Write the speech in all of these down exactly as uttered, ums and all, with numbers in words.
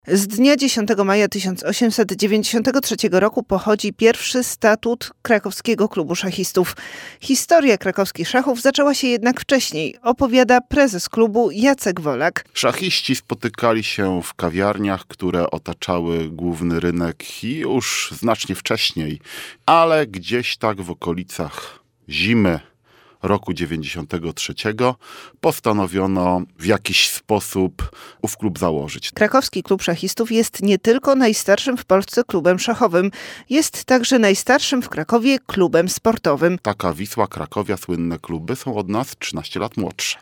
Z dnia dziesiątego maja tysiąc osiemset dziewięćdziesiątego trzeciego roku pochodzi pierwszy statut Krakowskiego Klubu Szachistów. Historia krakowskich szachów zaczęła się jednak wcześniej, opowiada prezes klubu Jacek Wolak. Szachiści spotykali się w kawiarniach, które otaczały główny rynek i już znacznie wcześniej, ale gdzieś tak w okolicach zimy roku dziewięćdziesiątego trzeciego postanowiono w jakiś sposób ów klub założyć. Krakowski Klub Szachistów jest nie tylko najstarszym w Polsce klubem szachowym, jest także najstarszym w Krakowie klubem sportowym. Taka Wisła, Krakowia, słynne kluby są od nas trzynaście lat młodsze.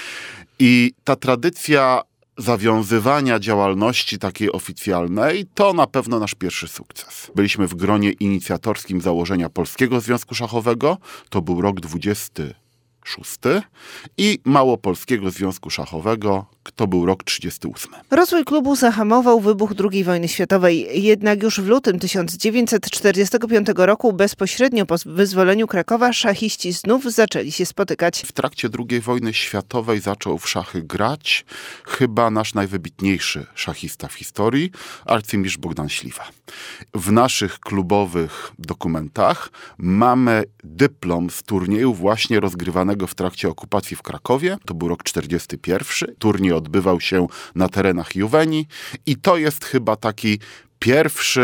I ta tradycja zawiązywania działalności takiej oficjalnej to na pewno nasz pierwszy sukces. Byliśmy w gronie inicjatorskim założenia Polskiego Związku Szachowego, to był rok dwudziesty szósty i Małopolskiego Związku Szachowego, to był rok trzydziesty ósmy. Rozwój klubu zahamował wybuch drugiej wojny światowej, jednak już w lutym tysiąc dziewięćset czterdziestego piątego roku, bezpośrednio po wyzwoleniu Krakowa, szachiści znów zaczęli się spotykać. W trakcie drugiej wojny światowej zaczął w szachy grać chyba nasz najwybitniejszy szachista w historii, arcymistrz Bogdan Śliwa. W naszych klubowych dokumentach mamy dyplom z turnieju właśnie rozgrywanego w trakcie okupacji w Krakowie. To był rok czterdziesty pierwszy. Turniej odbywał się na terenach Juwenii i to jest chyba taki pierwszy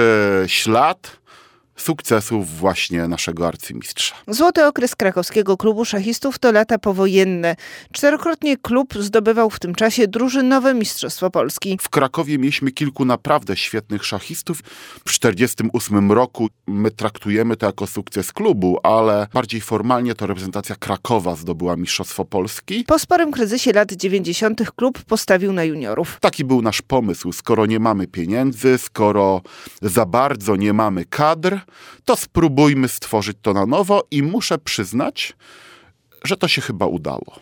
ślad sukcesów właśnie naszego arcymistrza. Złoty okres Krakowskiego Klubu Szachistów to lata powojenne. Czterokrotnie klub zdobywał w tym czasie drużynowe Mistrzostwo Polski. W Krakowie mieliśmy kilku naprawdę świetnych szachistów. W czterdziestym ósmym roku my traktujemy to jako sukces klubu, ale bardziej formalnie to reprezentacja Krakowa zdobyła Mistrzostwo Polski. Po sporym kryzysie lat dziewięćdziesiątych klub postawił na juniorów. Taki był nasz pomysł. Skoro nie mamy pieniędzy, skoro za bardzo nie mamy kadr, to spróbujmy stworzyć to na nowo i muszę przyznać, że to się chyba udało.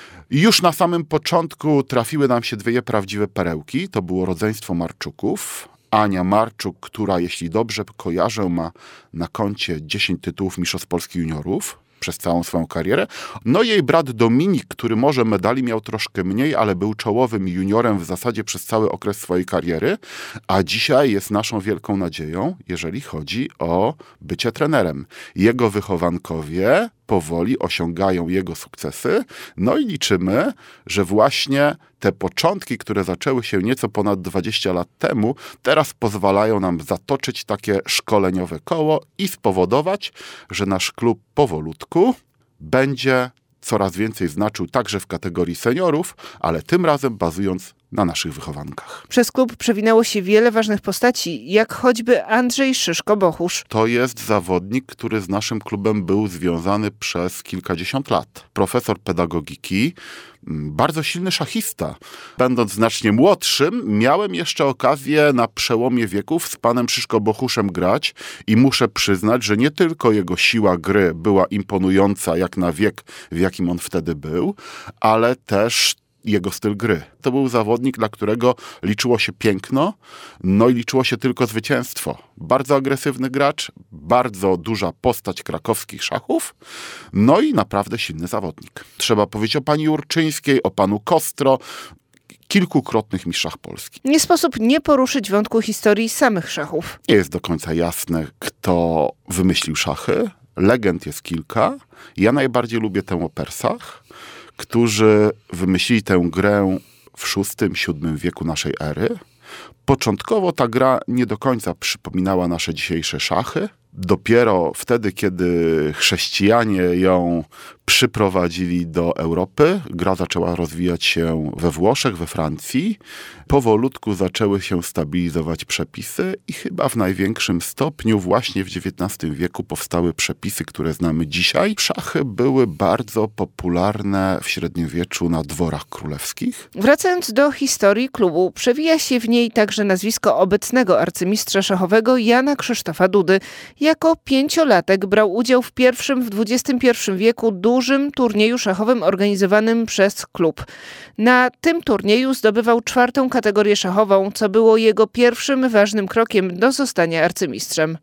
Już na samym początku trafiły nam się dwie prawdziwe perełki. To było rodzeństwo Marczuków. Ania Marczuk, która, jeśli dobrze kojarzę, ma na koncie dziesięć tytułów Mistrzostw Polski juniorów przez całą swoją karierę. No jej brat Dominik, który może medali miał troszkę mniej, ale był czołowym juniorem w zasadzie przez cały okres swojej kariery, a dzisiaj jest naszą wielką nadzieją, jeżeli chodzi o bycie trenerem. Jego wychowankowie powoli osiągają jego sukcesy, no i liczymy, że właśnie te początki, które zaczęły się nieco ponad dwadzieścia lat temu, teraz pozwalają nam zatoczyć takie szkoleniowe koło i spowodować, że nasz klub powolutku będzie coraz więcej znaczył także w kategorii seniorów, ale tym razem bazując na naszych wychowankach. Przez klub przewinęło się wiele ważnych postaci, jak choćby Andrzej Szyszko-Bochusz. To jest zawodnik, który z naszym klubem był związany przez kilkadziesiąt lat. Profesor pedagogiki, bardzo silny szachista. Będąc znacznie młodszym, miałem jeszcze okazję na przełomie wieków z panem Szyszko-Bochuszem grać i muszę przyznać, że nie tylko jego siła gry była imponująca jak na wiek, w jakim on wtedy był, ale też jego styl gry. To był zawodnik, dla którego liczyło się piękno, no i liczyło się tylko zwycięstwo. Bardzo agresywny gracz, bardzo duża postać krakowskich szachów, no i naprawdę silny zawodnik. Trzeba powiedzieć o pani Jurczyńskiej, o panu Kostro, kilkukrotnych mistrzach Polski. Nie sposób nie poruszyć wątku historii samych szachów. Nie jest do końca jasne, kto wymyślił szachy. Legend jest kilka. Ja najbardziej lubię tę o Persach, którzy wymyślili tę grę w szóstym siódmym wieku naszej ery. Początkowo ta gra nie do końca przypominała nasze dzisiejsze szachy. Dopiero wtedy, kiedy chrześcijanie ją przyprowadzili do Europy, gra zaczęła rozwijać się we Włoszech, we Francji. Powolutku zaczęły się stabilizować przepisy i chyba w największym stopniu właśnie w dziewiętnastym wieku powstały przepisy, które znamy dzisiaj. Szachy były bardzo popularne w średniowieczu na dworach królewskich. Wracając do historii klubu, przewija się w niej także nazwisko obecnego arcymistrza szachowego Jana Krzysztofa Dudy. Jako pięciolatek brał udział w pierwszym w dwudziestym pierwszym wieku dużym turnieju szachowym organizowanym przez klub. Na tym turnieju zdobywał czwartą kategorię szachową, co było jego pierwszym ważnym krokiem do zostania arcymistrzem.